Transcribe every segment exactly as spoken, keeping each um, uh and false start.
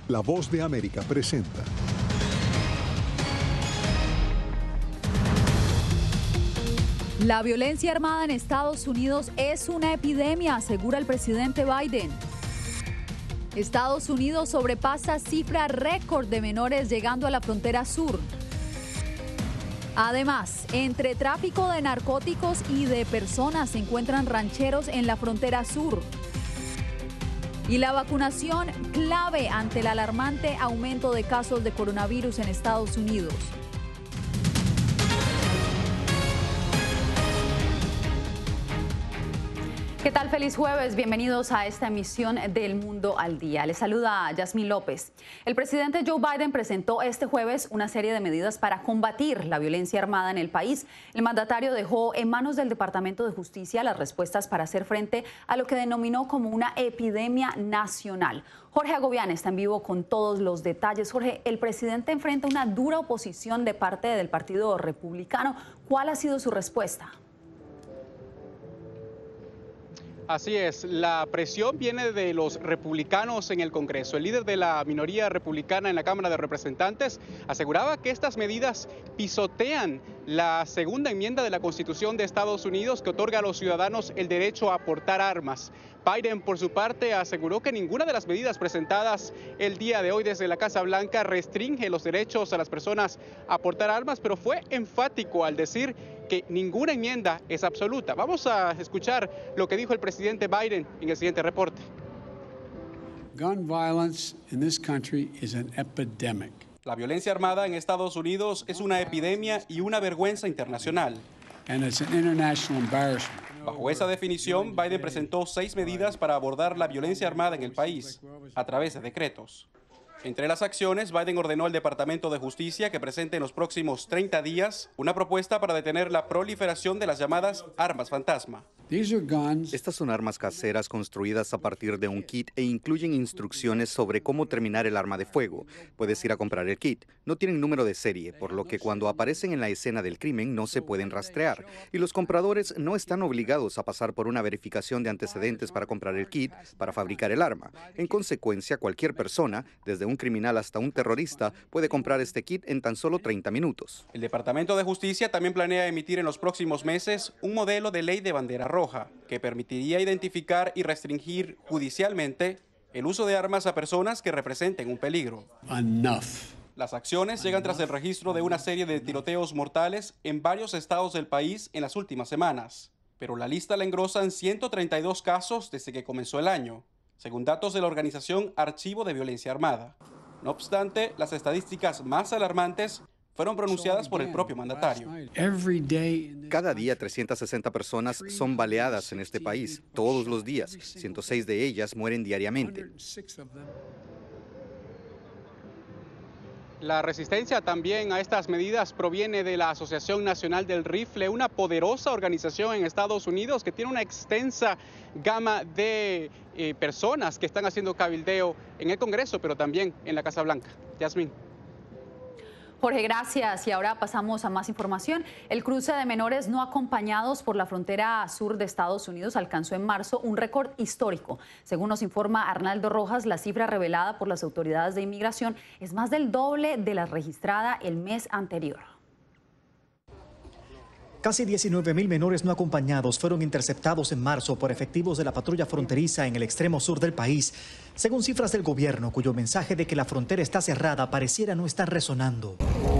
La Voz de América presenta. La violencia armada en Estados Unidos es una epidemia, asegura el presidente Biden. Estados Unidos sobrepasa cifra récord de menores llegando a la frontera sur. Además, entre tráfico de narcóticos y de personas se encuentran rancheros en la frontera sur. Y la vacunación clave ante el alarmante aumento de casos de coronavirus en Estados Unidos. ¿Qué tal? Feliz jueves. Bienvenidos a esta emisión del Mundo al Día. Les saluda Yasmín López. El presidente Joe Biden presentó este jueves una serie de medidas para combatir la violencia armada en el país. El mandatario dejó en manos del Departamento de Justicia las respuestas para hacer frente a lo que denominó como una epidemia nacional. Jorge Agobián está en vivo con todos los detalles. Jorge, el presidente enfrenta una dura oposición de parte del Partido Republicano. ¿Cuál ha sido su respuesta? Así es, la presión viene de los republicanos en el Congreso. El líder de la minoría republicana en la Cámara de Representantes aseguraba que estas medidas pisotean la segunda enmienda de la Constitución de Estados Unidos que otorga a los ciudadanos el derecho a portar armas. Biden, por su parte, aseguró que ninguna de las medidas presentadas el día de hoy desde la Casa Blanca restringe los derechos a las personas a portar armas, pero fue enfático al decir que ninguna enmienda es absoluta. Vamos a escuchar lo que dijo el presidente Biden en el siguiente reporte. Gun violence in this country is an epidemic. La violencia armada en Estados Unidos es una epidemia y una vergüenza internacional. And it's an international embarrassment. Bajo esa definición, Biden presentó seis medidas para abordar la violencia armada en el país, a través de decretos. Entre las acciones, Biden ordenó al Departamento de Justicia que presente en los próximos treinta días una propuesta para detener la proliferación de las llamadas armas fantasma. Estas son armas caseras construidas a partir de un kit e incluyen instrucciones sobre cómo terminar el arma de fuego. Puedes ir a comprar el kit. No tienen número de serie, por lo que cuando aparecen en la escena del crimen no se pueden rastrear. Y los compradores no están obligados a pasar por una verificación de antecedentes para comprar el kit para fabricar el arma. En consecuencia, cualquier persona, desde un criminal hasta un terrorista, puede comprar este kit en tan solo treinta minutos. El Departamento de Justicia también planea emitir en los próximos meses un modelo de ley de bandera roja que permitiría identificar y restringir judicialmente el uso de armas a personas que representen un peligro. Enough. Las acciones llegan tras el registro de una serie de tiroteos mortales en varios estados del país en las últimas semanas, pero la lista la engrosan ciento treinta y dos casos desde que comenzó el año, según datos de la organización Archivo de Violencia Armada. No obstante, las estadísticas más alarmantes fueron pronunciadas por el propio mandatario. Cada día trescientas sesenta personas son baleadas en este país, todos los días. ciento seis de ellas mueren diariamente. La resistencia también a estas medidas proviene de la Asociación Nacional del Rifle, una poderosa organización en Estados Unidos que tiene una extensa gama de eh, personas que están haciendo cabildeo en el Congreso, pero también en la Casa Blanca. Yasmín. Jorge, gracias. Y ahora pasamos a más información. El cruce de menores no acompañados por la frontera sur de Estados Unidos alcanzó en marzo un récord histórico. Según nos informa Arnaldo Rojas, la cifra revelada por las autoridades de inmigración es más del doble de la registrada el mes anterior. Casi diecinueve mil menores no acompañados fueron interceptados en marzo por efectivos de la patrulla fronteriza en el extremo sur del país, según cifras del gobierno, cuyo mensaje de que la frontera está cerrada pareciera no estar resonando.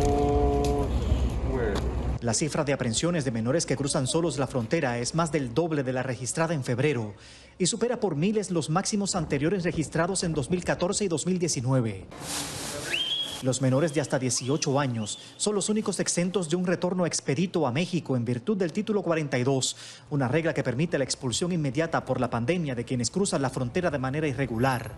La cifra de aprehensiones de menores que cruzan solos la frontera es más del doble de la registrada en febrero y supera por miles los máximos anteriores registrados en dos mil catorce y dos mil diecinueve. Los menores de hasta dieciocho años son los únicos exentos de un retorno expedito a México en virtud del título cuarenta y dos, una regla que permite la expulsión inmediata por la pandemia de quienes cruzan la frontera de manera irregular.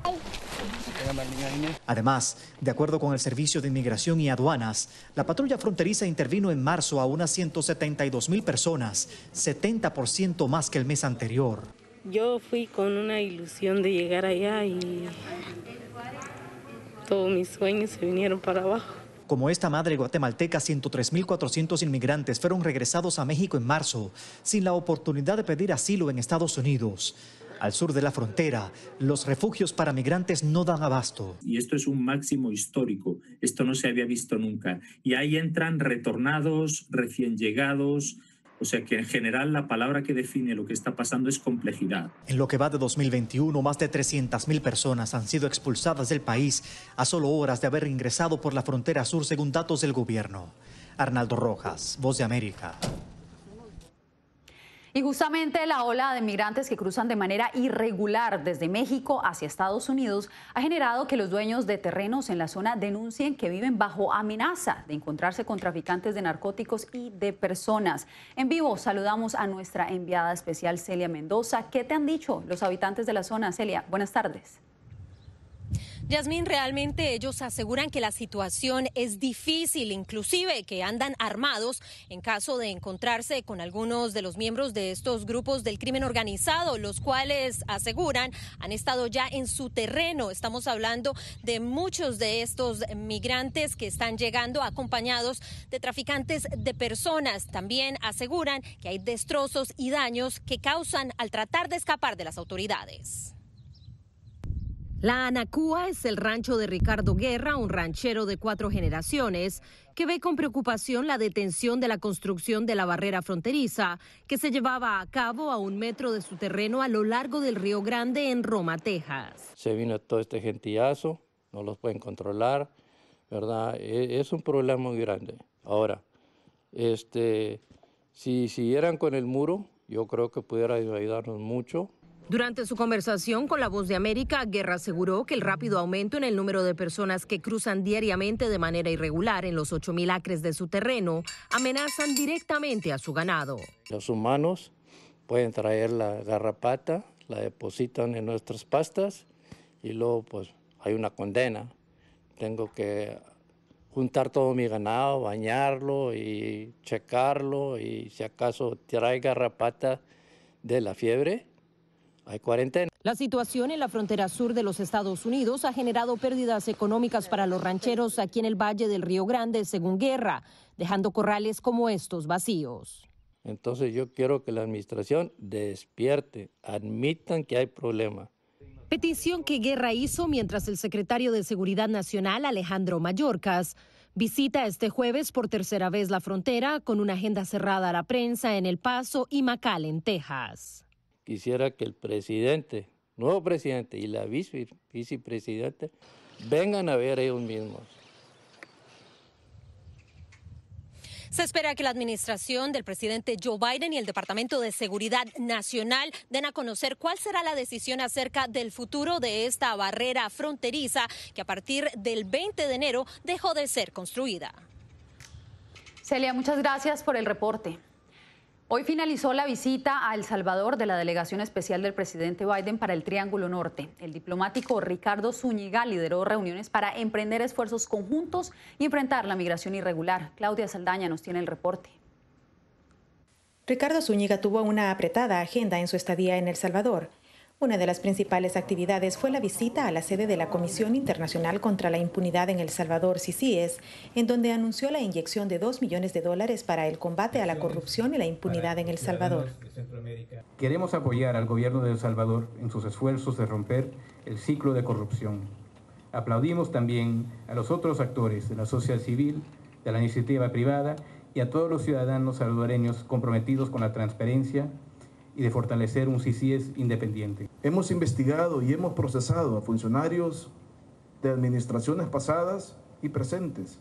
Además, de acuerdo con el Servicio de Inmigración y Aduanas, la patrulla fronteriza intervino en marzo a unas ciento setenta y dos mil personas, setenta por ciento más que el mes anterior. Yo fui con una ilusión de llegar allá y todos mis sueños se vinieron para abajo. Como esta madre guatemalteca, ciento tres mil cuatrocientos inmigrantes fueron regresados a México en marzo, sin la oportunidad de pedir asilo en Estados Unidos. Al sur de la frontera, los refugios para migrantes no dan abasto. Y esto es un máximo histórico. Esto no se había visto nunca. Y ahí entran retornados, recién llegados. O sea que en general la palabra que define lo que está pasando es complejidad. En lo que va de dos mil veintiuno, más de trescientas mil personas han sido expulsadas del país a solo horas de haber ingresado por la frontera sur, según datos del gobierno. Arnaldo Rojas, Voz de América. Y justamente la ola de migrantes que cruzan de manera irregular desde México hacia Estados Unidos ha generado que los dueños de terrenos en la zona denuncien que viven bajo amenaza de encontrarse con traficantes de narcóticos y de personas. En vivo saludamos a nuestra enviada especial Celia Mendoza. ¿Qué te han dicho los habitantes de la zona? Celia, buenas tardes. Yasmín, realmente ellos aseguran que la situación es difícil, inclusive que andan armados en caso de encontrarse con algunos de los miembros de estos grupos del crimen organizado, los cuales aseguran han estado ya en su terreno. Estamos hablando de muchos de estos migrantes que están llegando acompañados de traficantes de personas. También aseguran que hay destrozos y daños que causan al tratar de escapar de las autoridades. La Anacúa es el rancho de Ricardo Guerra, un ranchero de cuatro generaciones, que ve con preocupación la detención de la construcción de la barrera fronteriza, que se llevaba a cabo a un metro de su terreno a lo largo del Río Grande en Roma, Texas. Se vino todo este gentillazo, no los pueden controlar, ¿verdad? Es un problema muy grande. Ahora, este, si siguieran con el muro, yo creo que pudiera ayudarnos mucho. Durante su conversación con La Voz de América, Guerra aseguró que el rápido aumento en el número de personas que cruzan diariamente de manera irregular en los ocho mil acres de su terreno amenazan directamente a su ganado. Los humanos pueden traer la garrapata, la depositan en nuestras pastas y luego pues hay una condena. Tengo que juntar todo mi ganado, bañarlo y checarlo, y si acaso trae garrapata de la fiebre, hay cuarentena. La situación en la frontera sur de los Estados Unidos ha generado pérdidas económicas para los rancheros aquí en el Valle del Río Grande, según Guerra, dejando corrales como estos vacíos. Entonces yo quiero que la administración despierte, admitan que hay problema. Petición que Guerra hizo mientras el secretario de Seguridad Nacional, Alejandro Mayorkas, visita este jueves por tercera vez la frontera con una agenda cerrada a la prensa en El Paso y McAllen, Texas. Quisiera que el presidente, nuevo presidente y la vice, vicepresidenta vengan a ver ellos mismos. Se espera que la administración del presidente Joe Biden y el Departamento de Seguridad Nacional den a conocer cuál será la decisión acerca del futuro de esta barrera fronteriza que a partir del veinte de enero dejó de ser construida. Celia, muchas gracias por el reporte. Hoy finalizó la visita a El Salvador de la delegación especial del presidente Biden para el Triángulo Norte. El diplomático Ricardo Zúñiga lideró reuniones para emprender esfuerzos conjuntos y enfrentar la migración irregular. Claudia Saldaña nos tiene el reporte. Ricardo Zúñiga tuvo una apretada agenda en su estadía en El Salvador. Una de las principales actividades fue la visita a la sede de la Comisión Internacional contra la Impunidad en El Salvador, C I C I E S, en donde anunció la inyección de dos millones de dólares para el combate a la corrupción y la impunidad en El Salvador. Queremos apoyar al gobierno de El Salvador en sus esfuerzos de romper el ciclo de corrupción. Aplaudimos también a los otros actores de la sociedad civil, de la iniciativa privada y a todos los ciudadanos salvadoreños comprometidos con la transparencia y de fortalecer un C I C I E S independiente. Hemos investigado y hemos procesado a funcionarios de administraciones pasadas y presentes.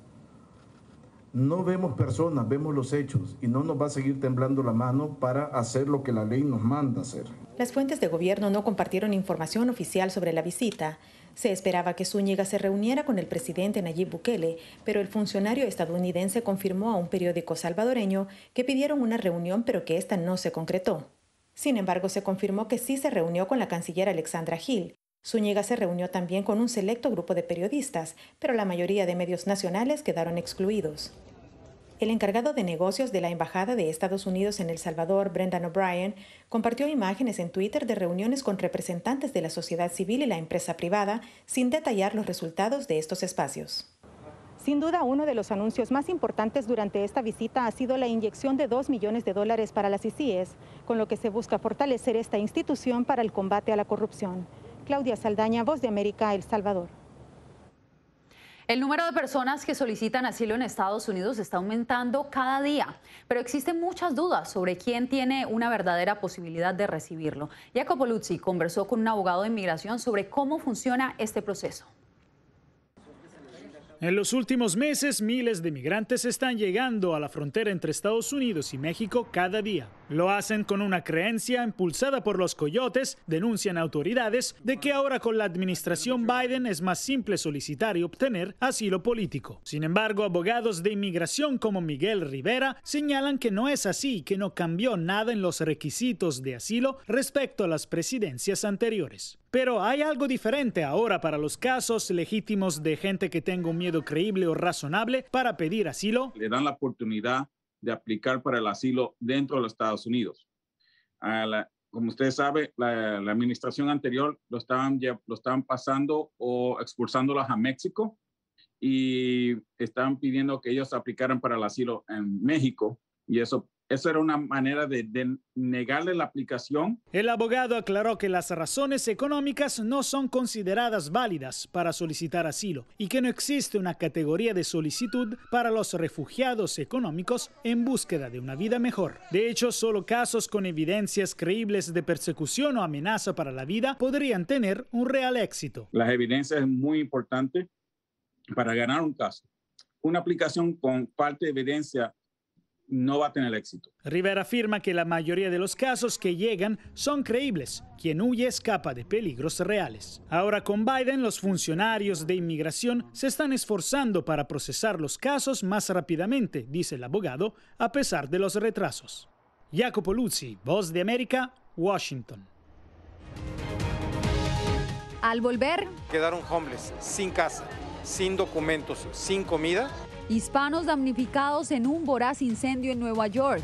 No vemos personas, vemos los hechos y no nos va a seguir temblando la mano para hacer lo que la ley nos manda hacer. Las fuentes de gobierno no compartieron información oficial sobre la visita. Se esperaba que Zúñiga se reuniera con el presidente Nayib Bukele, pero el funcionario estadounidense confirmó a un periódico salvadoreño que pidieron una reunión pero que esta no se concretó. Sin embargo, se confirmó que sí se reunió con la canciller Alexandra Gil. Zúñiga se reunió también con un selecto grupo de periodistas, pero la mayoría de medios nacionales quedaron excluidos. El encargado de negocios de la Embajada de Estados Unidos en El Salvador, Brendan O'Brien, compartió imágenes en Twitter de reuniones con representantes de la sociedad civil y la empresa privada, sin detallar los resultados de estos espacios. Sin duda, uno de los anuncios más importantes durante esta visita ha sido la inyección de dos millones de dólares para las I C I E S, con lo que se busca fortalecer esta institución para el combate a la corrupción. Claudia Saldaña, Voz de América, El Salvador. El número de personas que solicitan asilo en Estados Unidos está aumentando cada día, pero existen muchas dudas sobre quién tiene una verdadera posibilidad de recibirlo. Jacopo Luzzi conversó con un abogado de inmigración sobre cómo funciona este proceso. En los últimos meses, miles de migrantes están llegando a la frontera entre Estados Unidos y México cada día. Lo hacen con una creencia impulsada por los coyotes, denuncian autoridades, de que ahora con la administración Biden es más simple solicitar y obtener asilo político. Sin embargo, abogados de inmigración como Miguel Rivera señalan que no es así y que no cambió nada en los requisitos de asilo respecto a las presidencias anteriores. Pero hay algo diferente ahora para los casos legítimos de gente que tenga un miedo creíble o razonable para pedir asilo. Le dan la oportunidad de aplicar para el asilo dentro de los Estados Unidos. A la, como usted sabe, la, la administración anterior lo estaban, lo estaban pasando o expulsándolos a México y estaban pidiendo que ellos aplicaran para el asilo en México y eso Eso era una manera de, de negarle la aplicación. El abogado aclaró que las razones económicas no son consideradas válidas para solicitar asilo y que no existe una categoría de solicitud para los refugiados económicos en búsqueda de una vida mejor. De hecho, solo casos con evidencias creíbles de persecución o amenaza para la vida podrían tener un real éxito. Las evidencias es muy importante para ganar un caso. Una aplicación con falta de evidencia no va a tener éxito. Rivera afirma que la mayoría de los casos que llegan son creíbles. Quien huye escapa de peligros reales. Ahora con Biden, los funcionarios de inmigración se están esforzando para procesar los casos más rápidamente, dice el abogado, a pesar de los retrasos. Jacopo Luzzi, Voz de América, Washington. Al volver, quedaron homeless, sin casa, sin documentos, sin comida. Hispanos damnificados en un voraz incendio en Nueva York.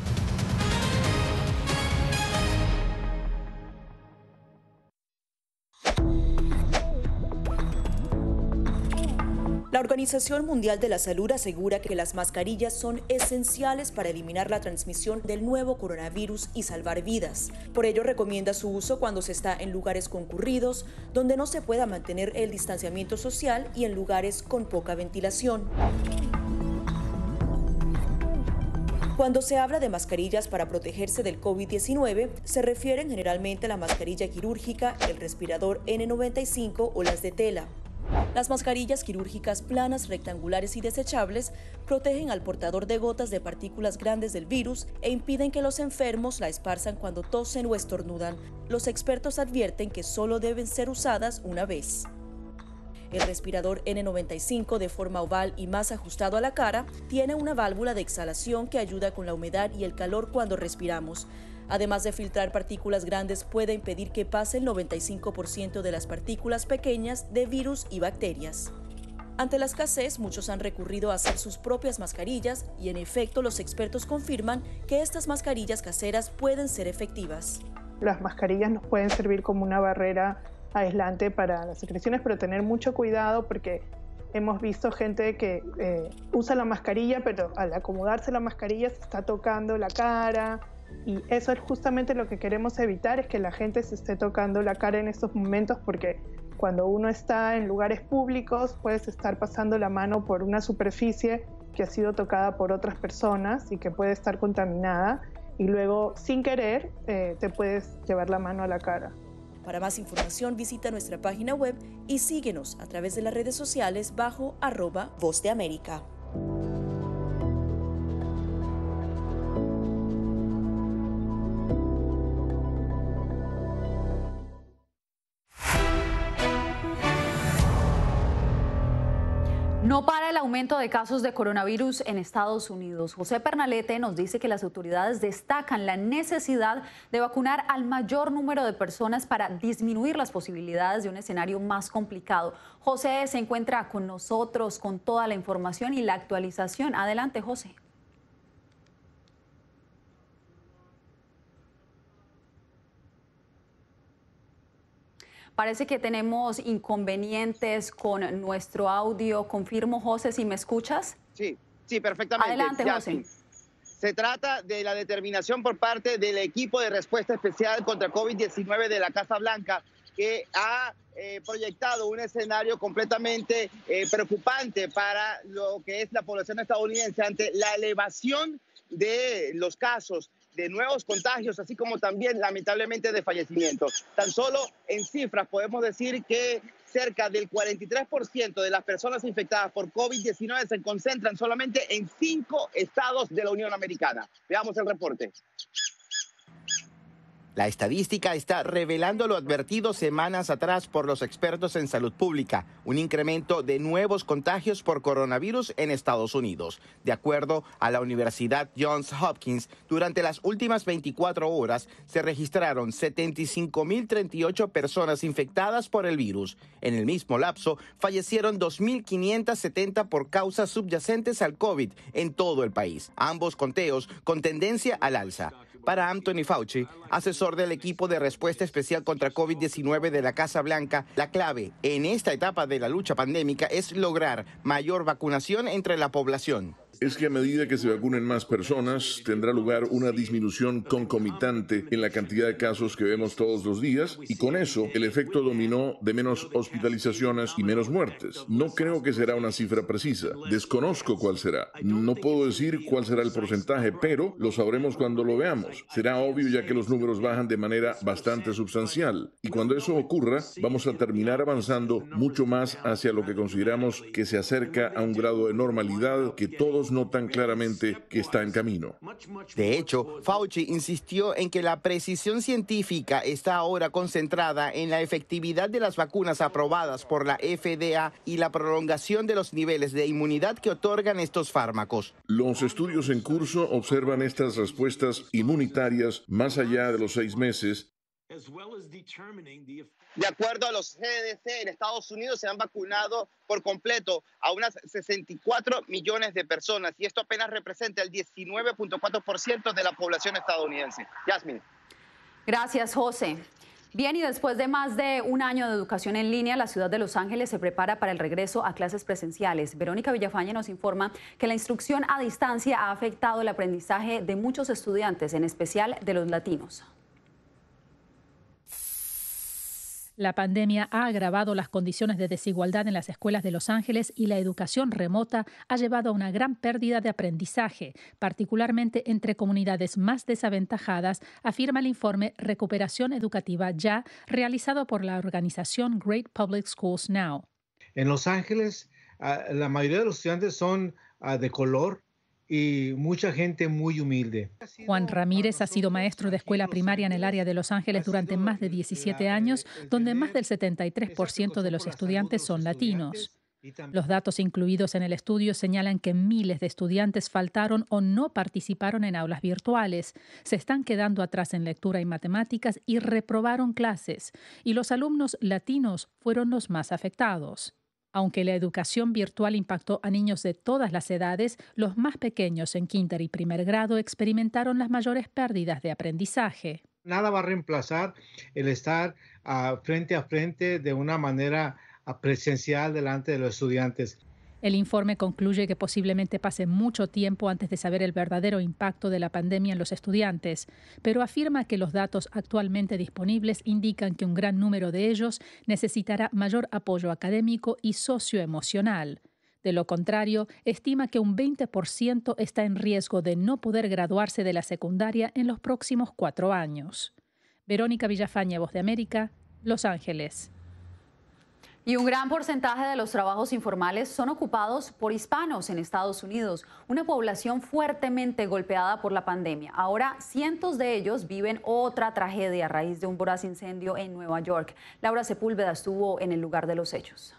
La Organización Mundial de la Salud asegura que las mascarillas son esenciales para eliminar la transmisión del nuevo coronavirus y salvar vidas. Por ello, recomienda su uso cuando se está en lugares concurridos, donde no se pueda mantener el distanciamiento social y en lugares con poca ventilación. Cuando se habla de mascarillas para protegerse del COVID diecinueve, se refieren generalmente a la mascarilla quirúrgica, el respirador ene noventa y cinco o las de tela. Las mascarillas quirúrgicas planas, rectangulares y desechables protegen al portador de gotas de partículas grandes del virus e impiden que los enfermos la esparzan cuando tosen o estornudan. Los expertos advierten que solo deben ser usadas una vez. El respirador ene noventa y cinco, de forma oval y más ajustado a la cara, tiene una válvula de exhalación que ayuda con la humedad y el calor cuando respiramos. Además de filtrar partículas grandes, puede impedir que pase el noventa y cinco por ciento de las partículas pequeñas de virus y bacterias. Ante la escasez, muchos han recurrido a hacer sus propias mascarillas y, en efecto, los expertos confirman que estas mascarillas caseras pueden ser efectivas. Las mascarillas nos pueden servir como una barrera aislante para las secreciones, pero tener mucho cuidado porque hemos visto gente que eh, usa la mascarilla, pero al acomodarse la mascarilla se está tocando la cara, y eso es justamente lo que queremos evitar, es que la gente se esté tocando la cara en estos momentos, porque cuando uno está en lugares públicos puedes estar pasando la mano por una superficie que ha sido tocada por otras personas y que puede estar contaminada, y luego sin querer eh, te puedes llevar la mano a la cara. Para más información, visita nuestra página web y síguenos a través de las redes sociales bajo arroba Voz de América. No para el aumento de casos de coronavirus en Estados Unidos. José Pernalete nos dice que las autoridades destacan la necesidad de vacunar al mayor número de personas para disminuir las posibilidades de un escenario más complicado. José se encuentra con nosotros con toda la información y la actualización. Adelante, José. Parece que tenemos inconvenientes con nuestro audio. Confirmo, José, si me escuchas. Sí, sí, perfectamente. Adelante, José. Se trata de la determinación por parte del equipo de respuesta especial contra COVID diecinueve de la Casa Blanca, que ha eh, proyectado un escenario completamente eh, preocupante para lo que es la población estadounidense ante la elevación de los casos, de nuevos contagios, así como también lamentablemente de fallecimientos. Tan solo en cifras podemos decir que cerca del cuarenta y tres por ciento de las personas infectadas por COVID diecinueve se concentran solamente en cinco estados de la Unión Americana. Veamos el reporte. La estadística está revelando lo advertido semanas atrás por los expertos en salud pública, un incremento de nuevos contagios por coronavirus en Estados Unidos. De acuerdo a la Universidad Johns Hopkins, durante las últimas veinticuatro horas se registraron setenta y cinco mil treinta y ocho personas infectadas por el virus. En el mismo lapso, fallecieron dos mil quinientos setenta por causas subyacentes al COVID en todo el país, ambos conteos con tendencia al alza. Para Anthony Fauci, asesor del equipo de respuesta especial contra COVID diecinueve de la Casa Blanca, la clave en esta etapa de la lucha pandémica es lograr mayor vacunación entre la población. Es que a medida que se vacunen más personas, tendrá lugar una disminución concomitante en la cantidad de casos que vemos todos los días y con eso el efecto dominó de menos hospitalizaciones y menos muertes. No creo que será una cifra precisa. Desconozco cuál será. No puedo decir cuál será el porcentaje, pero lo sabremos cuando lo veamos. Será obvio ya que los números bajan de manera bastante sustancial. Y cuando eso ocurra, vamos a terminar avanzando mucho más hacia lo que consideramos que se acerca a un grado de normalidad que todos notan claramente que está en camino. De hecho, Fauci insistió en que la precisión científica está ahora concentrada en la efectividad de las vacunas aprobadas por la F D A y la prolongación de los niveles de inmunidad que otorgan estos fármacos. Los estudios en curso observan estas respuestas inmunitarias más allá de los seis meses. De acuerdo a los C D C, en Estados Unidos se han vacunado por completo a unas sesenta y cuatro millones de personas y esto apenas representa el diecinueve punto cuatro por ciento de la población estadounidense. Yasmin. Gracias, José. Bien, y después de más de un año de educación en línea, la ciudad de Los Ángeles se prepara para el regreso a clases presenciales. Verónica Villafañe nos informa que la instrucción a distancia ha afectado el aprendizaje de muchos estudiantes, en especial de los latinos. La pandemia ha agravado las condiciones de desigualdad en las escuelas de Los Ángeles y la educación remota ha llevado a una gran pérdida de aprendizaje, particularmente entre comunidades más desaventajadas, afirma el informe Recuperación Educativa Ya, realizado por la organización Great Public Schools Now. En Los Ángeles, la mayoría de los estudiantes son de color y mucha gente muy humilde. Juan Ramírez ha sido maestro de escuela primaria en el área de Los Ángeles durante más de diecisiete años, donde más del setenta y tres por ciento de los estudiantes son latinos. Los datos incluidos en el estudio señalan que miles de estudiantes faltaron o no participaron en aulas virtuales, se están quedando atrás en lectura y matemáticas y reprobaron clases, y los alumnos latinos fueron los más afectados. Aunque la educación virtual impactó a niños de todas las edades, los más pequeños en kinder y primer grado experimentaron las mayores pérdidas de aprendizaje. Nada va a reemplazar el estar uh, frente a frente de una manera uh, presencial delante de los estudiantes. El informe concluye que posiblemente pase mucho tiempo antes de saber el verdadero impacto de la pandemia en los estudiantes, pero afirma que los datos actualmente disponibles indican que un gran número de ellos necesitará mayor apoyo académico y socioemocional. De lo contrario, estima que un veinte por ciento está en riesgo de no poder graduarse de la secundaria en los próximos cuatro años. Verónica Villafañe, Voz de América, Los Ángeles. Y un gran porcentaje de los trabajos informales son ocupados por hispanos en Estados Unidos, una población fuertemente golpeada por la pandemia. Ahora, cientos de ellos viven otra tragedia a raíz de un voraz incendio en Nueva York. Laura Sepúlveda estuvo en el lugar de los hechos.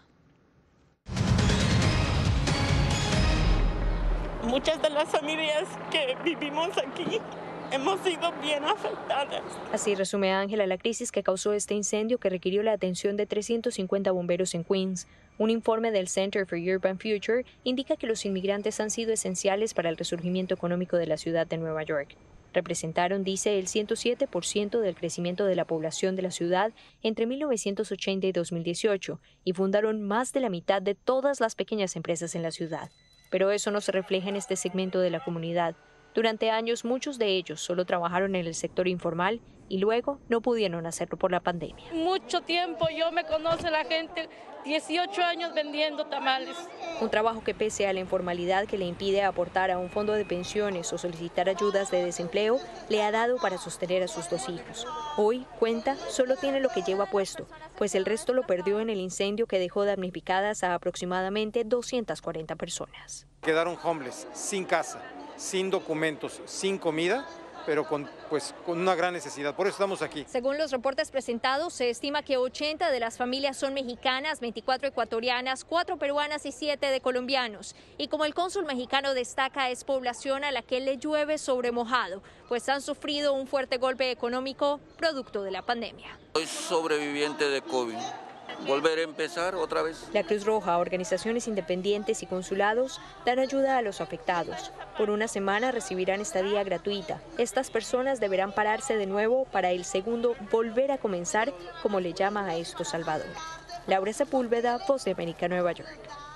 Muchas de las familias que vivimos aquí hemos sido bien afectadas. Así resume Ángela la crisis que causó este incendio que requirió la atención de trescientos cincuenta bomberos en Queens. Un informe del Center for Urban Future indica que los inmigrantes han sido esenciales para el resurgimiento económico de la ciudad de Nueva York. Representaron, dice, el ciento siete por ciento del crecimiento de la población de la ciudad entre mil novecientos ochenta y dos mil dieciocho y fundaron más de la mitad de todas las pequeñas empresas en la ciudad. Pero eso no se refleja en este segmento de la comunidad. Durante años, muchos de ellos solo trabajaron en el sector informal y luego no pudieron hacerlo por la pandemia. Mucho tiempo, yo me conoce la gente, dieciocho años vendiendo tamales. Un trabajo que, pese a la informalidad que le impide aportar a un fondo de pensiones o solicitar ayudas de desempleo, le ha dado para sostener a sus dos hijos. Hoy, cuenta, solo tiene lo que lleva puesto, pues el resto lo perdió en el incendio que dejó damnificadas a aproximadamente doscientas cuarenta personas. Quedaron homeless, sin casa, sin documentos, sin comida, pero con, pues, con una gran necesidad. Por eso estamos aquí. Según los reportes presentados, se estima que ochenta de las familias son mexicanas, veinticuatro ecuatorianas, cuatro peruanas y siete de colombianos. Y como el cónsul mexicano destaca, es población a la que le llueve sobre mojado, pues han sufrido un fuerte golpe económico producto de la pandemia. Soy sobreviviente de COVID. ¿Volver a empezar otra vez? La Cruz Roja, organizaciones independientes y consulados dan ayuda a los afectados. Por una semana recibirán estadía gratuita. Estas personas deberán pararse de nuevo para el segundo volver a comenzar, como le llama a esto Salvador. Laura Sepúlveda, Voz de América, Nueva York.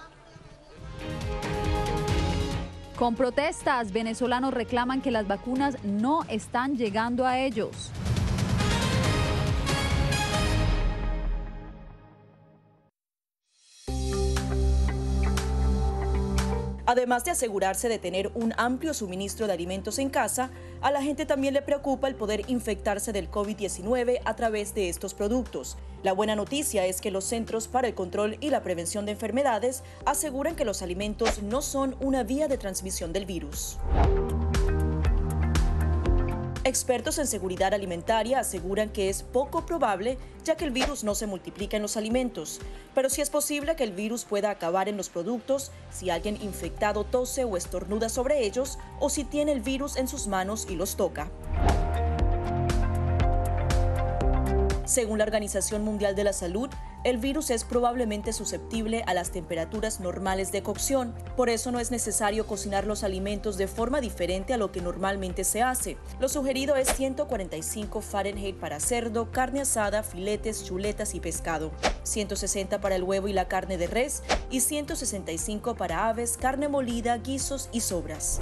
Con protestas, venezolanos reclaman que las vacunas no están llegando a ellos. Además de asegurarse de tener un amplio suministro de alimentos en casa, a la gente también le preocupa el poder infectarse del COVID diecinueve a través de estos productos. La buena noticia es que los Centros para el Control y la Prevención de Enfermedades aseguran que los alimentos no son una vía de transmisión del virus. Expertos en seguridad alimentaria aseguran que es poco probable, ya que el virus no se multiplica en los alimentos, pero sí es posible que el virus pueda acabar en los productos si alguien infectado tose o estornuda sobre ellos o si tiene el virus en sus manos y los toca. Según la Organización Mundial de la Salud, el virus es probablemente susceptible a las temperaturas normales de cocción. Por eso no es necesario cocinar los alimentos de forma diferente a lo que normalmente se hace. Lo sugerido es ciento cuarenta y cinco Fahrenheit para cerdo, carne asada, filetes, chuletas y pescado, ciento sesenta para el huevo y la carne de res y ciento sesenta y cinco para aves, carne molida, guisos y sobras.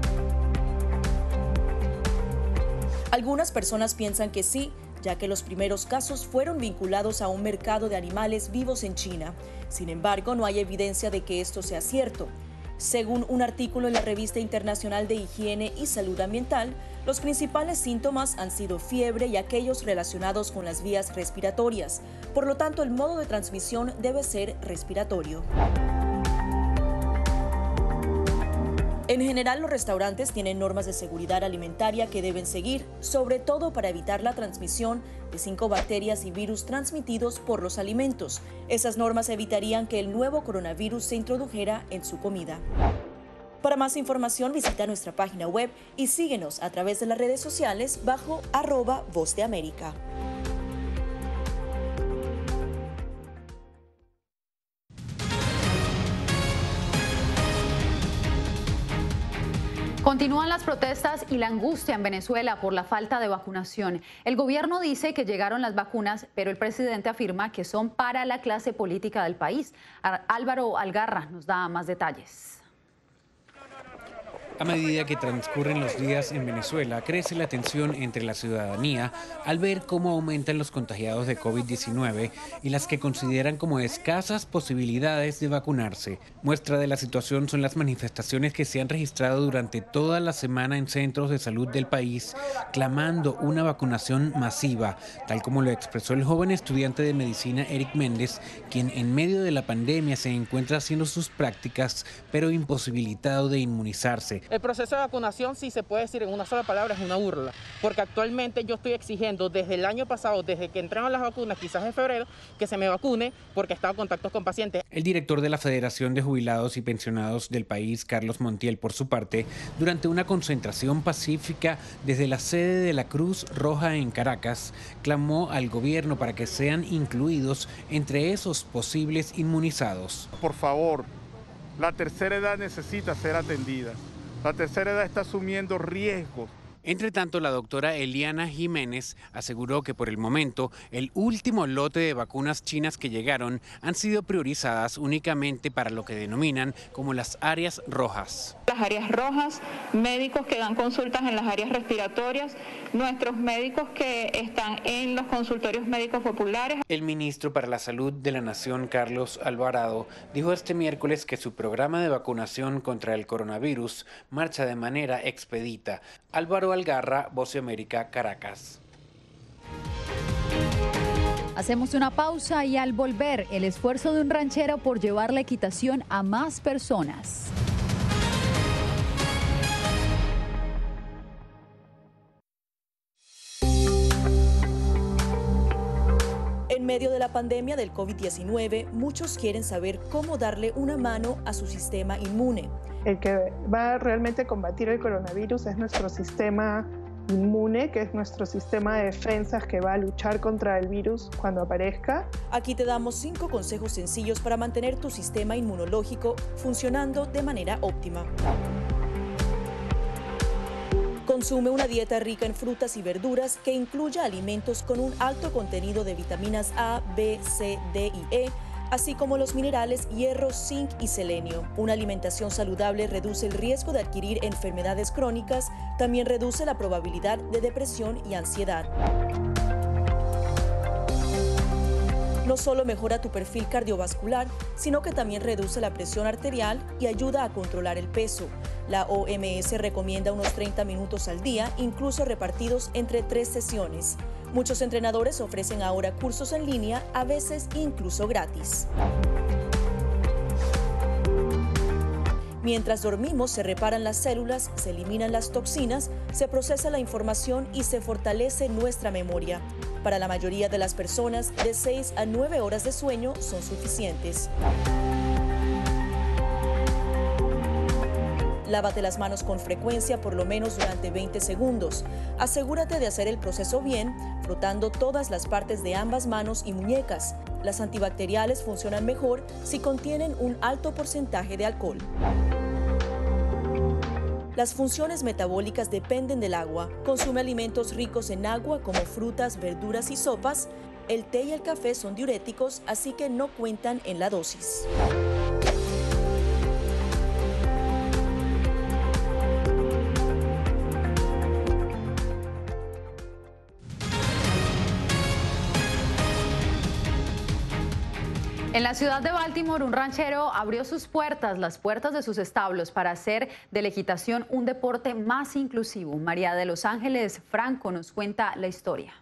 Algunas personas piensan que sí, ya que los primeros casos fueron vinculados a un mercado de animales vivos en China. Sin embargo, no hay evidencia de que esto sea cierto. Según un artículo en la Revista Internacional de Higiene y Salud Ambiental, los principales síntomas han sido fiebre y aquellos relacionados con las vías respiratorias. Por lo tanto, el modo de transmisión debe ser respiratorio. En general, los restaurantes tienen normas de seguridad alimentaria que deben seguir, sobre todo para evitar la transmisión de cinco bacterias y virus transmitidos por los alimentos. Esas normas evitarían que el nuevo coronavirus se introdujera en su comida. Para más información, visita nuestra página web y síguenos a través de las redes sociales bajo arroba Voz de América. Continúan las protestas y la angustia en Venezuela por la falta de vacunación. El gobierno dice que llegaron las vacunas, pero el presidente afirma que son para la clase política del país. Álvaro Algarra nos da más detalles. A medida que transcurren los días en Venezuela, crece la tensión entre la ciudadanía al ver cómo aumentan los contagiados de COVID diecinueve y las que consideran como escasas posibilidades de vacunarse. Muestra de la situación son las manifestaciones que se han registrado durante toda la semana en centros de salud del país, clamando una vacunación masiva, tal como lo expresó el joven estudiante de medicina Eric Méndez, quien en medio de la pandemia se encuentra haciendo sus prácticas, pero imposibilitado de inmunizarse. El proceso de vacunación, si se puede decir en una sola palabra, es una burla, porque actualmente yo estoy exigiendo desde el año pasado, desde que entraron las vacunas, quizás en febrero, que se me vacune porque he estado en contactos con pacientes. El director de la Federación de Jubilados y Pensionados del país, Carlos Montiel, por su parte, durante una concentración pacífica desde la sede de la Cruz Roja en Caracas, clamó al gobierno para que sean incluidos entre esos posibles inmunizados. Por favor, la tercera edad necesita ser atendida. La tercera edad está asumiendo riesgos Entre tanto, la doctora Eliana Jiménez aseguró que por el momento el último lote de vacunas chinas que llegaron han sido priorizadas únicamente para lo que denominan como las áreas rojas. Las áreas rojas, médicos que dan consultas en las áreas respiratorias, nuestros médicos que están en los consultorios médicos populares. El ministro para la Salud de la Nación, Carlos Alvarado, dijo este miércoles que su programa de vacunación contra el coronavirus marcha de manera expedita. Álvaro Algarra, Voz de América, Caracas. Hacemos una pausa y al volver, el esfuerzo de un ranchero por llevar la equitación a más personas. En medio de la pandemia del COVID diecinueve, muchos quieren saber cómo darle una mano a su sistema inmune. El que va a realmente combatir el coronavirus es nuestro sistema inmune, que es nuestro sistema de defensas que va a luchar contra el virus cuando aparezca. Aquí te damos cinco consejos sencillos para mantener tu sistema inmunológico funcionando de manera óptima. Consume una dieta rica en frutas y verduras que incluya alimentos con un alto contenido de vitaminas A, B, C, D y E, así como los minerales hierro, zinc y selenio. Una alimentación saludable reduce el riesgo de adquirir enfermedades crónicas, también reduce la probabilidad de depresión y ansiedad. No solo mejora tu perfil cardiovascular, sino que también reduce la presión arterial y ayuda a controlar el peso. La O M S recomienda unos treinta minutos al día, incluso repartidos entre tres sesiones. Muchos entrenadores ofrecen ahora cursos en línea, a veces incluso gratis. Mientras dormimos, se reparan las células, se eliminan las toxinas, se procesa la información y se fortalece nuestra memoria. Para la mayoría de las personas, de seis a nueve horas de sueño son suficientes. Lávate las manos con frecuencia, por lo menos durante veinte segundos. Asegúrate de hacer el proceso bien, frotando todas las partes de ambas manos y muñecas. Las antibacteriales funcionan mejor si contienen un alto porcentaje de alcohol. Las funciones metabólicas dependen del agua. Consume alimentos ricos en agua como frutas, verduras y sopas. El té y el café son diuréticos, así que no cuentan en la dosis. En la ciudad de Baltimore, un ranchero abrió sus puertas, las puertas de sus establos, para hacer de la equitación un deporte más inclusivo. María de Los Ángeles Franco nos cuenta la historia.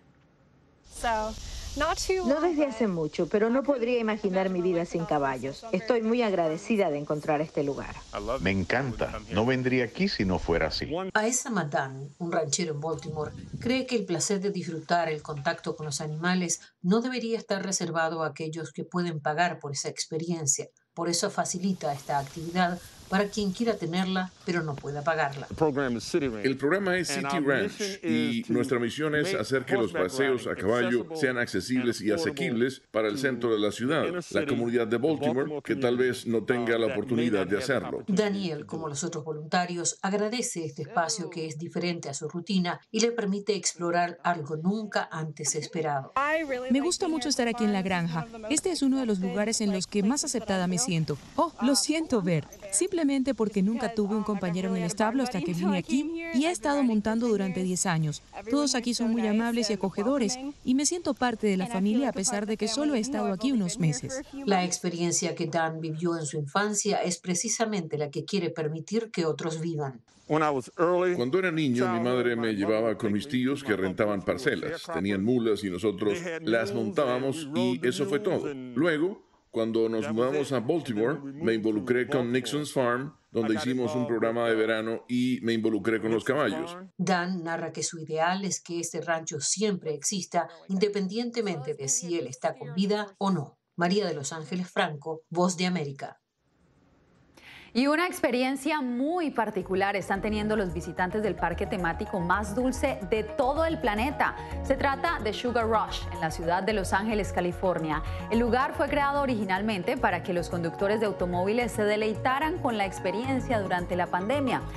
No desde hace mucho, pero no podría imaginar mi vida sin caballos. Estoy muy agradecida de encontrar este lugar. Me encanta. No vendría aquí si no fuera así. Aesa Matan, un ranchero en Baltimore, cree que el placer de disfrutar el contacto con los animales no debería estar reservado a aquellos que pueden pagar por esa experiencia. Por eso facilita esta actividad para quien quiera tenerla, pero no pueda pagarla. El programa es City Ranch y nuestra misión es hacer que los paseos a caballo sean accesibles y asequibles para el centro de la ciudad, la comunidad de Baltimore, que tal vez no tenga la oportunidad de hacerlo. Daniel, como los otros voluntarios, agradece este espacio que es diferente a su rutina y le permite explorar algo nunca antes esperado. Me gusta mucho estar aquí en la granja. Este es uno de los lugares en los que más aceptada me siento. Oh, lo siento ver. Simplemente porque nunca tuve un compañero en el establo hasta que vine aquí y he estado montando durante diez años. Todos aquí son muy amables y acogedores y me siento parte de la familia a pesar de que solo he estado aquí unos meses. La experiencia que Dan vivió en su infancia es precisamente la que quiere permitir que otros vivan. Cuando era niño, mi madre me llevaba con mis tíos que rentaban parcelas. Tenían mulas y nosotros las montábamos y eso fue todo. Luego, cuando nos mudamos a Baltimore, me involucré con Nixon's Farm, donde hicimos un programa de verano y me involucré con los caballos. Dan narra que su ideal es que este rancho siempre exista, independientemente de si él está con vida o no. María de Los Ángeles Franco, Voz de América. Y una experiencia muy particular están teniendo los visitantes del parque temático más dulce de todo el planeta. Se trata de Sugar Rush, en la ciudad de Los Ángeles, California. El lugar fue creado originalmente para que los conductores de automóviles se deleitaran con la experiencia durante la pandemia.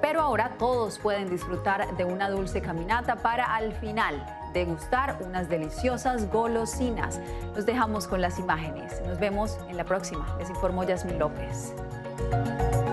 Pero ahora todos pueden disfrutar de una dulce caminata para al final degustar unas deliciosas golosinas. Los dejamos con las imágenes. Nos vemos en la próxima. Les informó Yasmín López.